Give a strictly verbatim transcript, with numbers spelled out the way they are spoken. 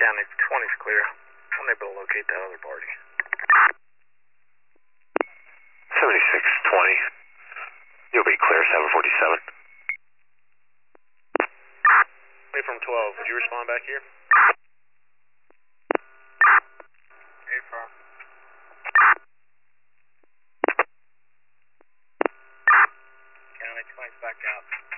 County twenty's clear. Unable to locate that other party. seventy-six twenty. You'll be clear, seven forty-seven. Hey, from twelve, would you respond back here? Hey, from. County twenty's back out.